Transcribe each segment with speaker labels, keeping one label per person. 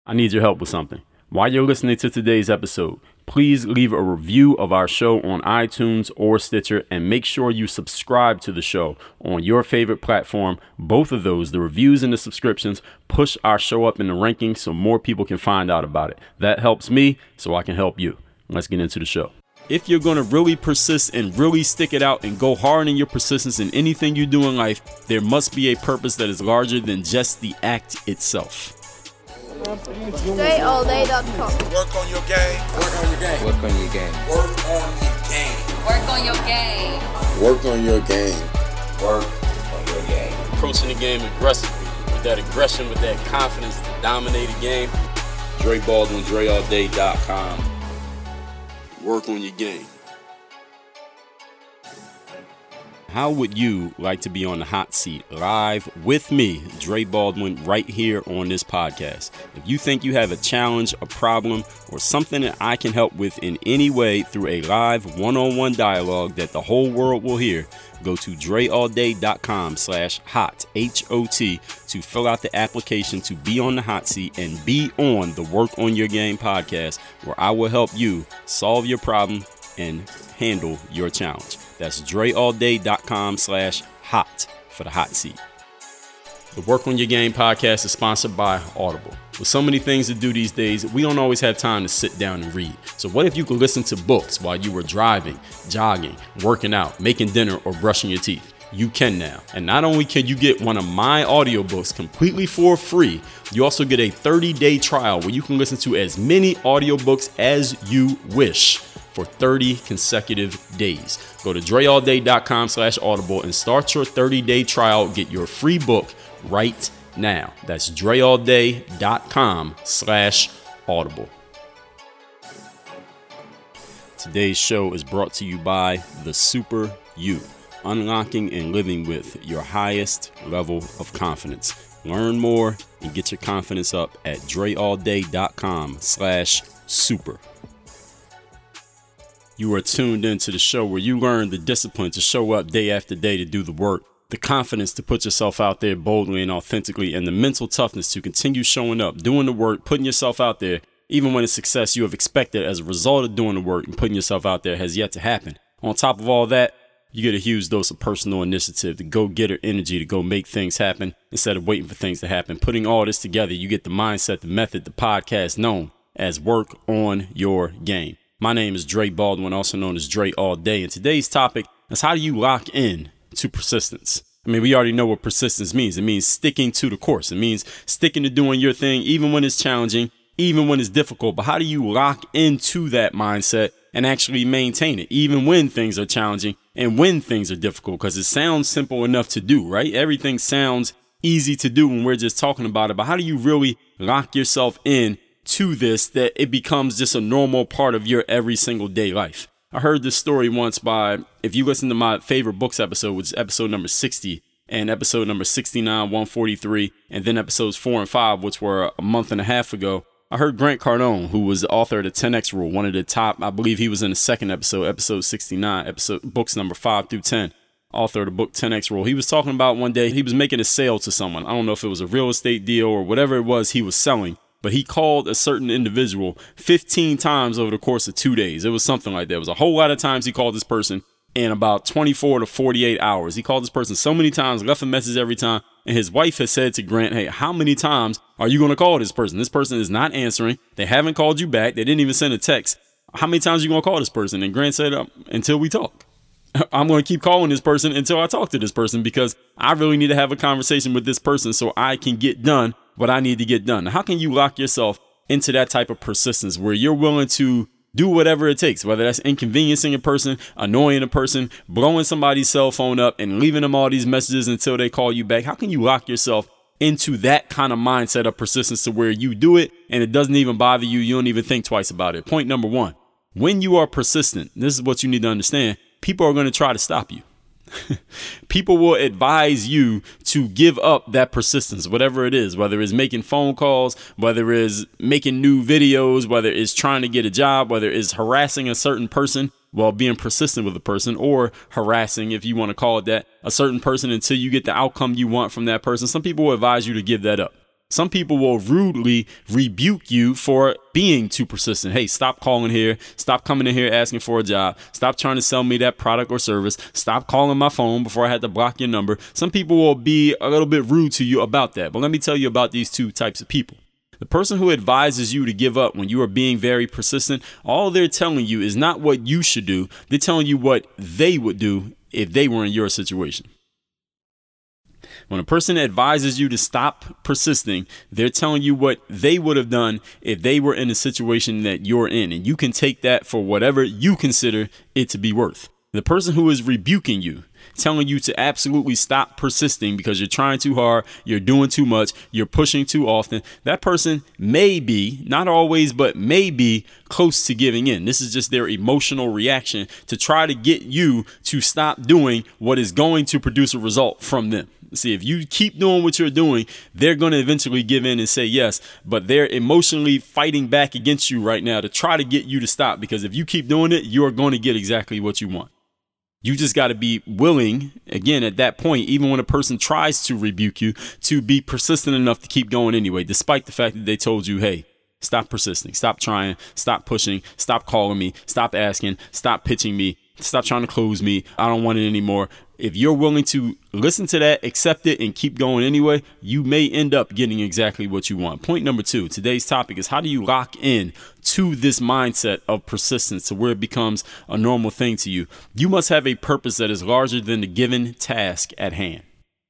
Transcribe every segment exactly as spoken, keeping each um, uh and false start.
Speaker 1: I need your help with something. While you're listening to today's episode, please leave a review of our show on iTunes or Stitcher, and make sure you subscribe to the show on your favorite platform. Both of those, the reviews and the subscriptions, push our show up in the rankings so more people can find out about it. That helps me so I can help you. Let's get into the show. If you're going to really persist and really stick it out and go hard in your persistence in anything you do in life, there must be a purpose that is larger than just the act itself.
Speaker 2: Dre All Day dot com.
Speaker 3: Work on your game.
Speaker 4: Work on your game.
Speaker 5: Work on your game.
Speaker 3: Work on your game.
Speaker 4: Work on your game.
Speaker 3: Work on your game.
Speaker 5: Work on your game.
Speaker 1: Approaching the game aggressively, with that aggression, with that confidence to dominate a game. Dre Baldwin, Dre All Day dot com. Work on your game. How would you like to be on the hot seat live with me, Dre Baldwin, right here on this podcast? If you think you have a challenge, a problem, or something that I can help with in any way through a live one-on-one dialogue that the whole world will hear, go to Dre All Day dot com slash hot, H O T, to fill out the application to be on the hot seat and be on the Work on Your Game podcast, where I will help you solve your problem and handle your challenge. That's Dre All Day dot com slash hot for the hot seat. The Work on Your Game podcast is sponsored by Audible. With so many things to do these days, we don't always have time to sit down and read. So what if you could listen to books while you were driving, jogging, working out, making dinner, or brushing your teeth? You can now. And not only can you get one of my audiobooks completely for free, you also get a thirty-day trial where you can listen to as many audiobooks as you wish for thirty consecutive days. Go to Dre All Day dot com slash audible and start your thirty-day trial. Get your free book right now. That's Dre All Day dot com slash audible. Today's show is brought to you by The Super You, unlocking and living with your highest level of confidence. Learn more and get your confidence up at Dre All Day dot com slash super. You are tuned into the show where you learn the discipline to show up day after day to do the work, the confidence to put yourself out there boldly and authentically, and the mental toughness to continue showing up, doing the work, putting yourself out there, even when the success you have expected as a result of doing the work and putting yourself out there has yet to happen. On top of all that, you get a huge dose of personal initiative, the go-getter energy to go make things happen instead of waiting for things to happen. Putting all this together, you get the mindset, the method, the podcast known as Work on Your Game. My name is Dre Baldwin, also known as Dre All Day, and today's topic is how do you lock in to persistence? I mean, we already know what persistence means. It means sticking to the course. It means sticking to doing your thing, even when it's challenging, even when it's difficult. But how do you lock into that mindset and actually maintain it, even when things are challenging and when things are difficult? Because it sounds simple enough to do, right? Everything sounds easy to do when we're just talking about it. But how do you really lock yourself in to this that it becomes just a normal part of your every single day life? I heard this story once by, if you listen to my favorite books episode, which is episode number sixty and episode number sixty-nine, one forty-three, and then episodes four and five, which were a month and a half ago. I heard Grant Cardone, who was the author of the ten X Rule, one of the top, I believe he was in the second episode, episode sixty-nine, episode books number five through ten, author of the book ten X Rule. He was talking about one day he was making a sale to someone. I don't know if it was a real estate deal or whatever it was he was selling. But he called a certain individual fifteen times over the course of two days. It was something like that. It was a whole lot of times he called this person in about twenty-four to forty-eight hours. He called this person so many times, left a message every time. And his wife has said to Grant, hey, how many times are you going to call this person? This person is not answering. They haven't called you back. They didn't even send a text. How many times are you going to call this person? And Grant said, um, until we talk. I'm going to keep calling this person until I talk to this person, because I really need to have a conversation with this person so I can get done what I need to get done. How can you lock yourself into that type of persistence where you're willing to do whatever it takes, whether that's inconveniencing a person, annoying a person, blowing somebody's cell phone up and leaving them all these messages until they call you back? How can you lock yourself into that kind of mindset of persistence to where you do it and it doesn't even bother you? You don't even think twice about it. Point number one, when you are persistent, this is what you need to understand. People are going to try to stop you. People will advise you to give up that persistence, whatever it is, whether it's making phone calls, whether it's making new videos, whether it's trying to get a job, whether it's harassing a certain person while being persistent with a person, or harassing, if you want to call it that, a certain person until you get the outcome you want from that person. Some people will advise you to give that up. Some people will rudely rebuke you for being too persistent. Hey, stop calling here. Stop coming in here asking for a job. Stop trying to sell me that product or service. Stop calling my phone before I had to block your number. Some people will be a little bit rude to you about that. But let me tell you about these two types of people. The person who advises you to give up when you are being very persistent, all they're telling you is not what you should do. They're telling you what they would do if they were in your situation. When a person advises you to stop persisting, they're telling you what they would have done if they were in a situation that you're in. And you can take that for whatever you consider it to be worth. The person who is rebuking you, telling you to absolutely stop persisting because you're trying too hard, you're doing too much, you're pushing too often, that person may be, not always, but may be close to giving in. This is just their emotional reaction to try to get you to stop doing what is going to produce a result from them. See, if you keep doing what you're doing, they're going to eventually give in and say yes, but they're emotionally fighting back against you right now to try to get you to stop, because if you keep doing it, you're going to get exactly what you want. You just got to be willing, again, at that point, even when a person tries to rebuke you, to be persistent enough to keep going anyway, despite the fact that they told you, hey, stop persisting, stop trying, stop pushing, stop calling me, stop asking, stop pitching me, stop trying to close me. I don't want it anymore. If you're willing to listen to that, accept it, and keep going anyway, you may end up getting exactly what you want. Point number two, today's topic is, how do you lock in to this mindset of persistence to where it becomes a normal thing to you? You must have a purpose that is larger than the given task at hand.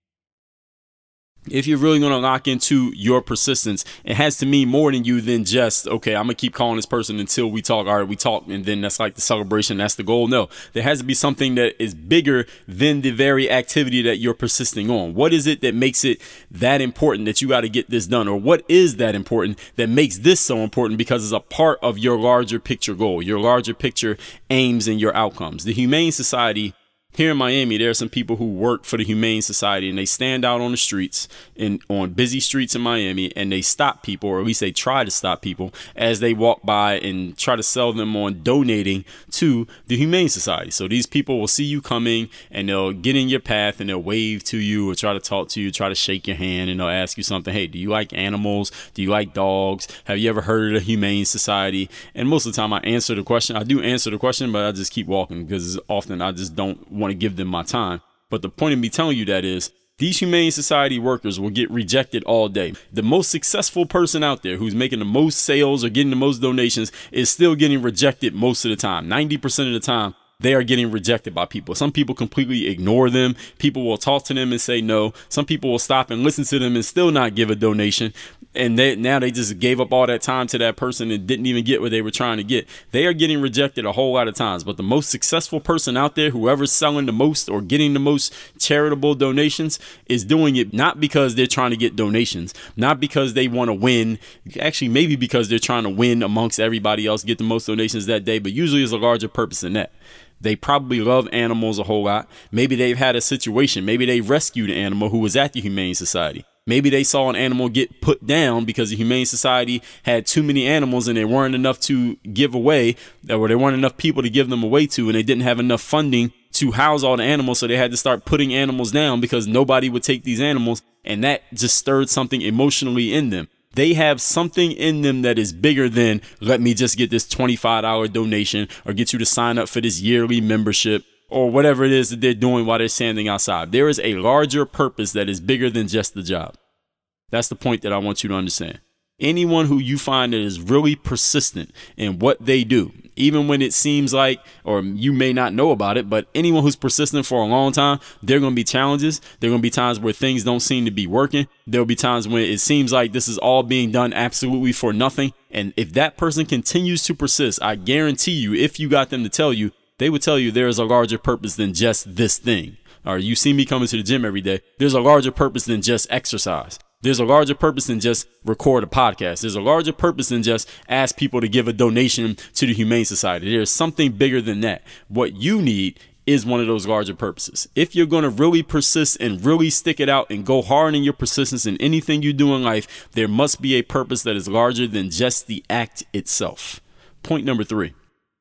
Speaker 1: If you're really going to lock into your persistence, it has to mean more than you than just, okay, I'm going to keep calling this person until we talk. All right, we talk. And then that's like the celebration. That's the goal. No, there has to be something that is bigger than the very activity that you're persisting on. What is it that makes it that important that you got to get this done? Or what is that important that makes this so important because it's a part of your larger picture goal, your larger picture aims and your outcomes? The Humane Society here in Miami, there are some people who work for the Humane Society, and they stand out on the streets and on busy streets in Miami, and they stop people, or at least they try to stop people as they walk by and try to sell them on donating to the Humane Society. So these people will see you coming and they'll get in your path and they'll wave to you or try to talk to you, try to shake your hand, and they'll ask you something. Hey, do you like animals? Do you like dogs? Have you ever heard of the Humane Society? And most of the time I answer the question. I do answer the question, but I just keep walking because often I just don't want to give them my time. But the point of me telling you that is, these Humane Society workers will get rejected all day. The most successful person out there who's making the most sales or getting the most donations is still getting rejected most of the time. ninety percent of the time, they are getting rejected by people. Some people completely ignore them. People will talk to them and say no. Some people will stop and listen to them and still not give a donation. And they, now they just gave up all that time to that person and didn't even get what they were trying to get. They are getting rejected a whole lot of times. But the most successful person out there, whoever's selling the most or getting the most charitable donations, is doing it not because they're trying to get donations, not because they want to win. Actually, maybe because they're trying to win amongst everybody else, get the most donations that day. But usually there's a larger purpose than that. They probably love animals a whole lot. Maybe they've had a situation. Maybe they rescued an animal who was at the Humane Society. Maybe they saw an animal get put down because the Humane Society had too many animals and there weren't enough to give away, or there weren't enough people to give them away to, and they didn't have enough funding to house all the animals. So they had to start putting animals down because nobody would take these animals. And that just stirred something emotionally in them. They have something in them that is bigger than, let me just get this twenty-five dollars donation or get you to sign up for this yearly membership or whatever it is that they're doing while they're standing outside. There is a larger purpose that is bigger than just the job. That's the point that I want you to understand. Anyone who you find that is really persistent in what they do, even when it seems like, or you may not know about it, but anyone who's persistent for a long time, there are going to be challenges. There are going to be times where things don't seem to be working. There'll be times when it seems like this is all being done absolutely for nothing. And if that person continues to persist, I guarantee you, if you got them to tell you, they would tell you there is a larger purpose than just this thing. Or you see me coming to the gym every day. There's a larger purpose than just exercise. There's a larger purpose than just record a podcast. There's a larger purpose than just ask people to give a donation to the Humane Society. There's something bigger than that. What you need is one of those larger purposes. If you're going to really persist and really stick it out and go hard in your persistence in anything you do in life, there must be a purpose that is larger than just the act itself. Point number three.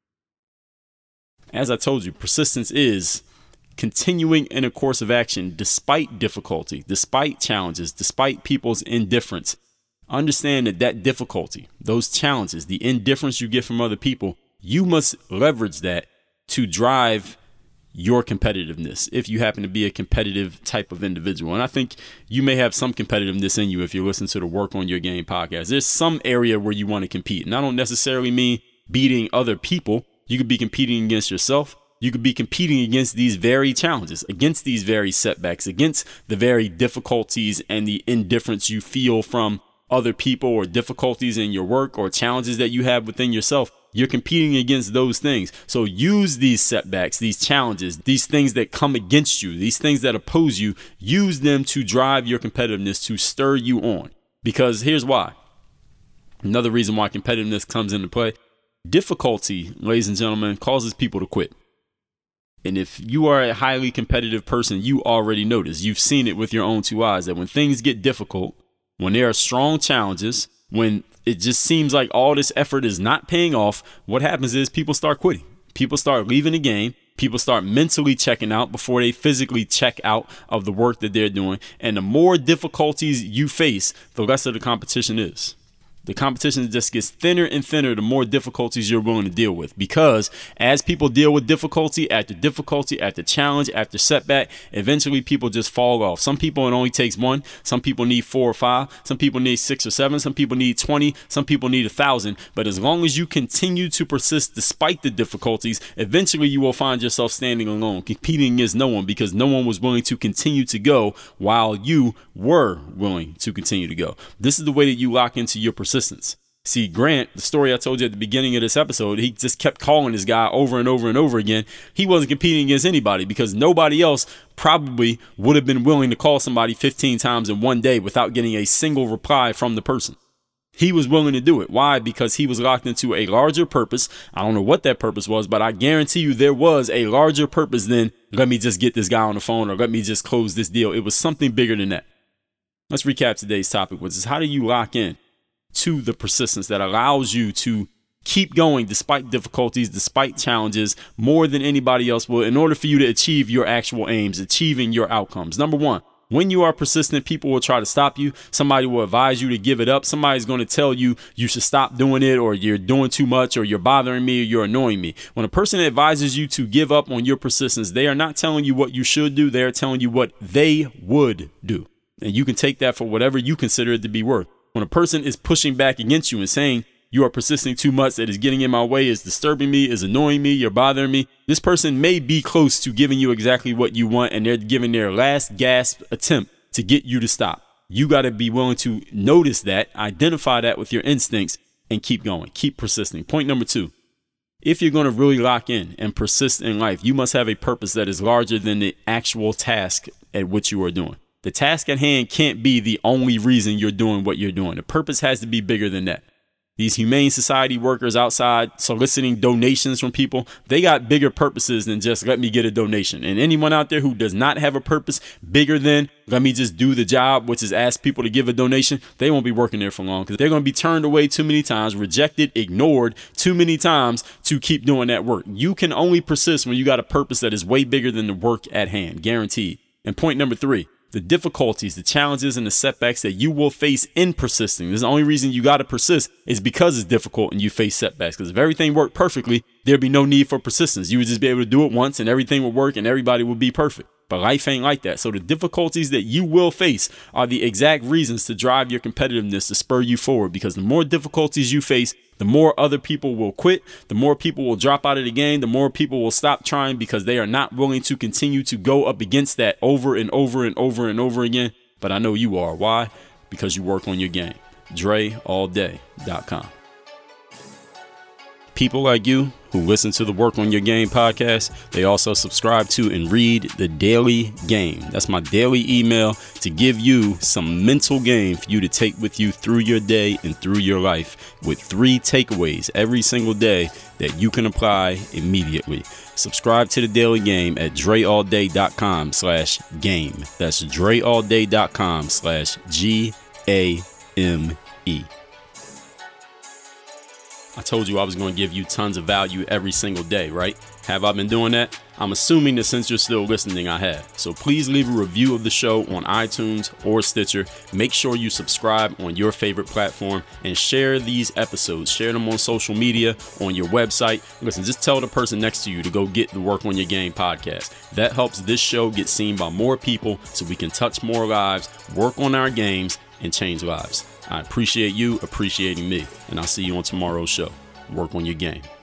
Speaker 1: As I told you, persistence is continuing in a course of action despite difficulty, despite challenges, despite people's indifference. Understand that that difficulty, those challenges, the indifference you get from other people, you must leverage that to drive your competitiveness if you happen to be a competitive type of individual. And I think you may have some competitiveness in you if you listen to the Work on Your Game podcast. There's some area where you want to compete. And I don't necessarily mean beating other people. You could be competing against yourself. You could be competing against these very challenges, against these very setbacks, against the very difficulties and the indifference you feel from other people, or difficulties in your work, or challenges that you have within yourself. You're competing against those things. So use these setbacks, these challenges, these things that come against you, these things that oppose you, use them to drive your competitiveness, to stir you on. Because here's why. Another reason why competitiveness comes into play. Difficulty, ladies and gentlemen, causes people to quit. And if you are a highly competitive person, you already know this. You've seen it with your own two eyes, that when things get difficult, when there are strong challenges, when it just seems like all this effort is not paying off, what happens is people start quitting. People start leaving the game. People start mentally checking out before they physically check out of the work that they're doing. And the more difficulties you face, the lesser the competition is. The competition just gets thinner and thinner the more difficulties you're willing to deal with. Because as people deal with difficulty after difficulty, after challenge, after setback, eventually people just fall off. Some people, it only takes one. Some people need four or five. Some people need six or seven. Some people need twenty. Some people need a thousand. But as long as you continue to persist despite the difficulties, eventually you will find yourself standing alone, competing against no one, because no one was willing to continue to go while you were willing to continue to go. This is the way that you lock into your persistence. See, Grant, the story I told you at the beginning of this episode, he just kept calling this guy over and over and over again. He wasn't competing against anybody, because nobody else probably would have been willing to call somebody fifteen times in one day without getting a single reply from the person. He was willing to do it. Why? Because he was locked into a larger purpose. I don't know what that purpose was, but I guarantee you there was a larger purpose than let me just get this guy on the phone, or let me just close this deal. It was something bigger than that. Let's recap today's topic, which is how do you lock in to the persistence that allows you to keep going despite difficulties, despite challenges, more than anybody else will, in order for you to achieve your actual aims, achieving your outcomes. Number one, when you are persistent, people will try to stop you. Somebody will advise you to give it up. Somebody's going to tell you you should stop doing it, or you're doing too much, or you're bothering me, or you're annoying me. When a person advises you to give up on your persistence, they are not telling you what you should do. They are telling you what they would do. And you can take that for whatever you consider it to be worth. When a person is pushing back against you and saying you are persisting too much, that is getting in my way, is disturbing me, is annoying me, you're bothering me, this person may be close to giving you exactly what you want, and they're giving their last gasp attempt to get you to stop. You got to be willing to notice that, identify that with your instincts, and keep going, keep persisting. Point number two, if you're going to really lock in and persist in life, you must have a purpose that is larger than the actual task at which you are doing. The task at hand can't be the only reason you're doing what you're doing. The purpose has to be bigger than that. These Humane Society workers outside soliciting donations from people, they got bigger purposes than just let me get a donation. And anyone out there who does not have a purpose bigger than let me just do the job, which is ask people to give a donation, they won't be working there for long, because they're going to be turned away too many times, rejected, ignored too many times to keep doing that work. You can only persist when you got a purpose that is way bigger than the work at hand, guaranteed. And point number three, the difficulties, the challenges, and the setbacks that you will face in persisting. This is the only reason you got to persist is because it's difficult and you face setbacks. Because if everything worked perfectly, there'd be no need for persistence. You would just be able to do it once and everything would work and everybody would be perfect. But life ain't like that. So the difficulties that you will face are the exact reasons to drive your competitiveness, to spur you forward. Because the more difficulties you face, the more other people will quit, the more people will drop out of the game, the more people will stop trying, because they are not willing to continue to go up against that over and over and over and over again. But I know you are. Why? Because you work on your game. Dre All Day dot com. People like you who listen to the Work on Your Game podcast, they also subscribe to and read the Daily Game. That's my daily email to give you some mental game for you to take with you through your day and through your life, with three takeaways every single day that you can apply immediately. Subscribe to the Daily Game at Dre All Day dot com slash game. That's Dre All Day dot com slash G A M E. I told you I was going to give you tons of value every single day, right? Have I been doing that? I'm assuming that since you're still listening, I have. So please leave a review of the show on iTunes or Stitcher. Make sure you subscribe on your favorite platform and share these episodes. Share them on social media, on your website. Listen, just tell the person next to you to go get the Work on Your Game podcast. That helps this show get seen by more people so we can touch more lives, work on our games, and change lives. I appreciate you appreciating me, and I'll see you on tomorrow's show. Work on your game.